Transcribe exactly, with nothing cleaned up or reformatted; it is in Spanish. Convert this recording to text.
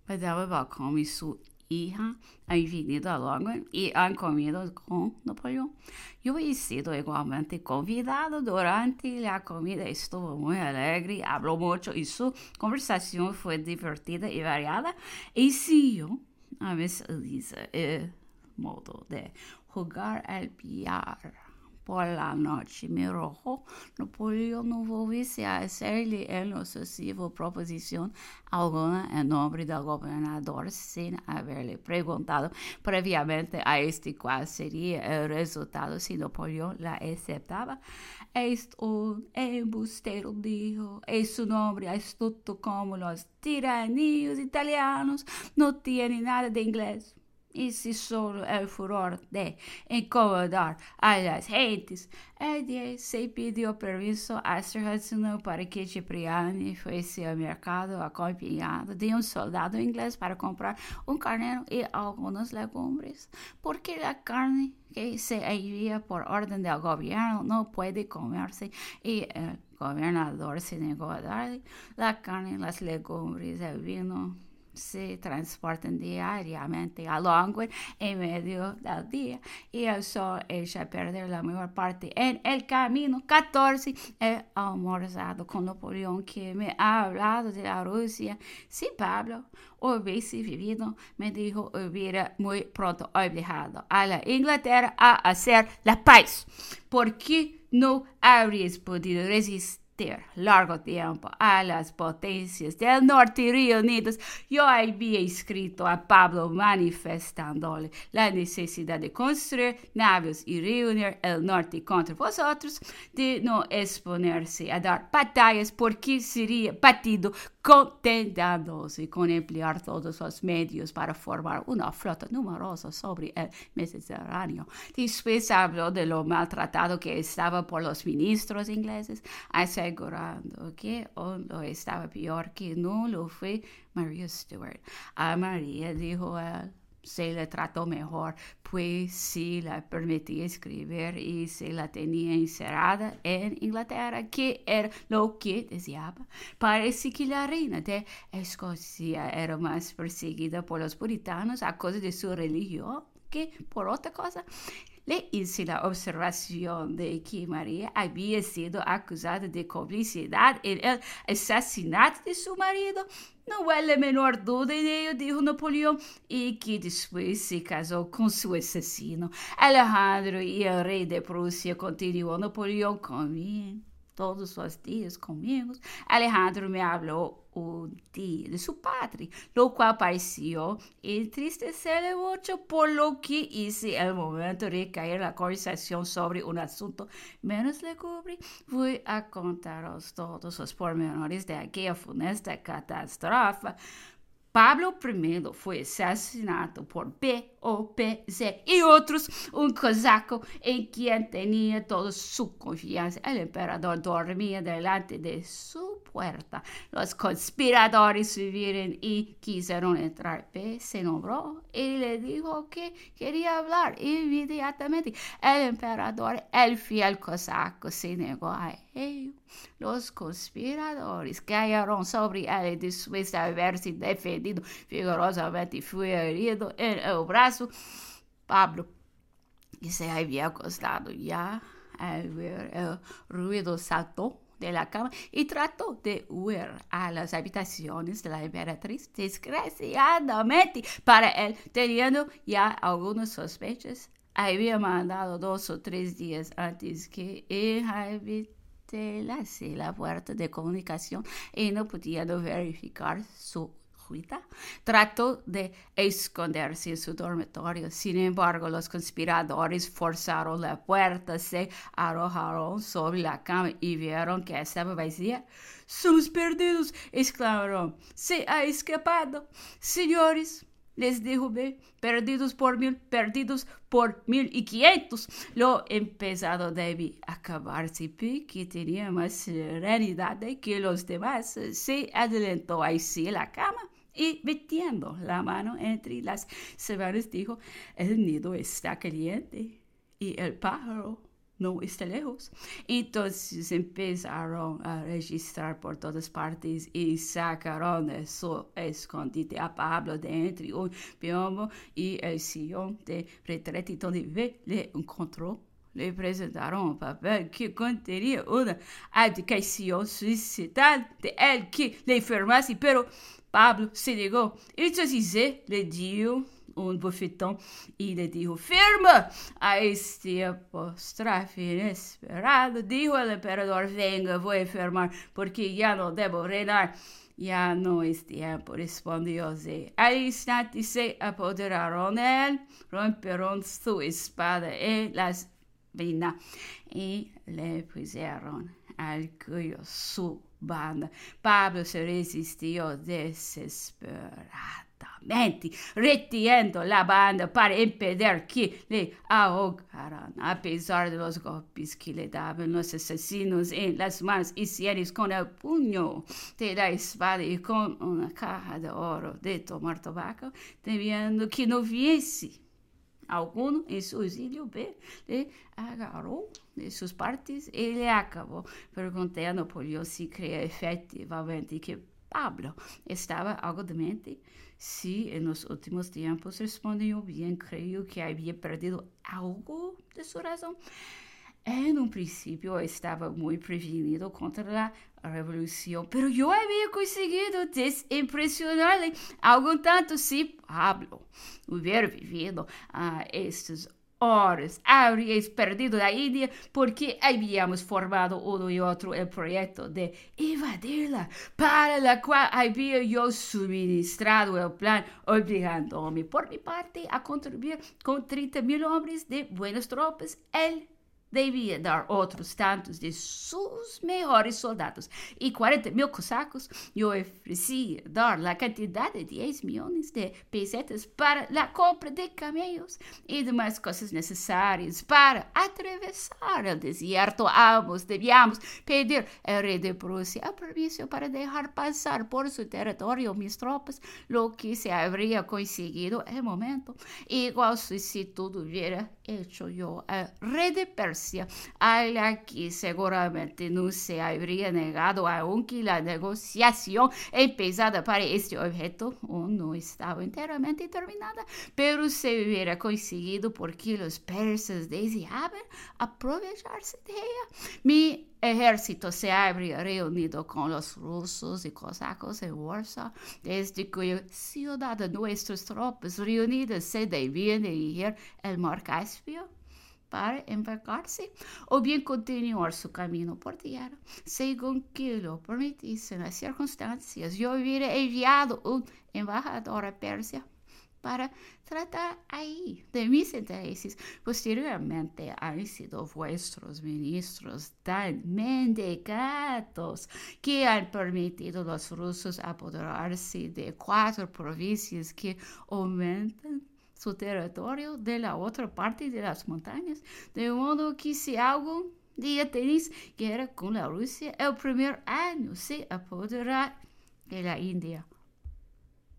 Madame Balcom y su hija han venido a Londres y han comido con Napoleón. Yo he sido igualmente convidado durante la comida. Estuvo muy alegre, habló mucho y su conversación fue divertida y variada. Y siguió a Miss Elisa el modo de jugar al billar. Por la noche me rogó Napoleón no volviese a hacerle en lo sucesivo proposición alguna en nombre del gobernador sin haberle preguntado previamente a este cuál sería el resultado si Napoleón la aceptaba. Es un embustero, dijo, es su nombre astuto como los tiranios italianos, no tiene nada de inglés. Y si solo el furor de incomodar a las gentes. El día se pidió permiso a Sir Hudson para que Cipriani fuese al mercado acompañado de un soldado inglés para comprar un carnero y algunas legumbres, porque la carne que se envía por orden del gobierno no puede comerse y el gobernador se negó a darle la carne, las legumbres, el vino se transportan diariamente a Longwood en medio del día y el sol echa a perder la mayor parte en el camino. catorce He almorzado con Napoleón, que me ha hablado de la Rusia. Si Pablo hubiese vivido, me dijo, hubiera muy pronto obligado a la Inglaterra a hacer la paz, porque no habrías podido resistir largo tiempo a las potencias del norte reunidas. Yo había escrito a Pablo manifestándole la necesidad de construir navios y reunir el norte contra vosotros, de no exponerse a dar batallas, porque sería batido contentándose con emplear todos los medios para formar una flota numerosa sobre el Mediterráneo. Después habló de lo maltratado que estaba por los ministros ingleses, asegurando que hondo estaba peor que no lo fue María Stuart. A María, dijo él, se le trató mejor, pues sí la permitía escribir y se la tenía encerrada en Inglaterra, que era lo que deseaba. Parece que la reina de Escocia era más perseguida por los puritanos a causa de su religión que por otra cosa. Le hice la observación de que María había sido acusada de complicidad en el asesinato de su marido. No hay la menor duda de ello, dijo Napoleón, y que después se casó con su asesino. Alejandro y el rey de Prusia, continuó Napoleón, comían todos los días conmigo. Alejandro me habló un día de su padre, lo cual pareció entristecerle mucho, por lo que hice el momento de caer la conversación sobre un asunto menos lúgubre. Voy a contaros todos los pormenores de aquella funesta catástrofe. Pablo I fue asesinado por B O P Z y otros, un cosaco en quien tenía toda su confianza. El emperador dormía delante de su puerta. Los conspiradores subieron y quisieron entrar. B se nombró y le dijo que quería hablar inmediatamente. El emperador, el fiel cosaco, se negó a ello. Los conspiradores cayeron sobre él después de haberse defendido vigorosamente. Fue herido en el brazo. Pablo, que se había acostado ya al ver el ruido, saltó de la cama y trató de huir a las habitaciones de la emperatriz, desgraciadamente para él, teniendo ya algunas sospechas. Había mandado dos o tres días antes que inhabilitase la puerta de comunicación y no pudiendo verificar su ruta, trató de esconderse en su dormitorio. Sin embargo, los conspiradores forzaron la puerta, se arrojaron sobre la cama y vieron que estaba vacía. «Somos perdidos», exclamaron. «Se ha escapado, señores», les dijo B, «perdidos por mil, perdidos por mil y quinientos». Lo empezado debe acabarse. B, que tenía más serenidad que los demás, se adelantó hacia la cama y metiendo la mano entre las sábanas dijo: «El nido está caliente y el pájaro no está lejos. Entonces empezaron a registrar por todas partes y sacaron de su escondite a Pablo de entre un piombo y el sillón de retrete donde ve le encontró. Le presentaron un papel que contenía una abdicación suicidal de él que le firmase, pero Pablo se negó. Entonces le dio un bofetón y le dijo, firma. A este apóstrofe inesperado, dijo el emperador, venga, voy a firmar, porque ya no debo reinar. Ya no es tiempo, respondió José. Al instante se apoderaron de él, rompieron su espada en las veinas y le pusieron al cuello su banda. Pablo se resistió desesperadamente, reteniendo la banda para impedir que le ahogaran. A pesar de los golpes que le daban los asesinos en las manos y sienes con el puño de la espada y con una caja de oro de tomar tabaco, temiendo que no viese alguno en su auxilio, le agarró de sus partes y le acabó preguntando por Dios si creía efectivamente que Pablo estaba algo demente. Sí, en los últimos tiempos respondió bien, creo que había perdido algo de su razón. En un principio estaba muy prevenido contra la revolución, pero yo había conseguido desimpresionarle algo tanto. Si Pablo hubiera vivido a estas horas, habríais perdido la India, porque habíamos formado uno y otro el proyecto de invadirla, para la cual había yo suministrado el plan, obligándome por mi parte a contribuir con treinta mil hombres de buenas tropas. Él debía dar otros tantos de sus mejores soldados y cuarenta mil cosacos. Yo ofrecí dar la cantidad de diez millones de pesetas para la compra de camellos y demás cosas necesarias para atravesar el desierto. Ambos debíamos pedir al rey de Prusia el permiso para dejar pasar por su territorio mis tropas, lo que se habría conseguido en el momento. Igual si todo hubiera hecho yo al rey de Persia, a la que seguramente no se habría negado, aunque la negociación empezada para este objeto no estaba enteramente terminada, pero se hubiera conseguido porque los persas deseaban aprovecharse de ella. Mi ejército se habría reunido con los rusos y cosacos en Warsaw, desde cuya ciudad nuestras tropas reunidas se debían dirigir al mar Caspio para embarcarse o bien continuar su camino por tierra, según que lo permitiesen las circunstancias. Yo hubiera enviado un embajador a Persia para tratar ahí de mis intereses. Posteriormente han sido vuestros ministros tan mendicantes que han permitido a los rusos apoderarse de cuatro provincias que aumentan su territorio de la otra parte de las montañas, de modo que si algún día tenéis guerra con la Rusia, el primer año se apoderará de la India.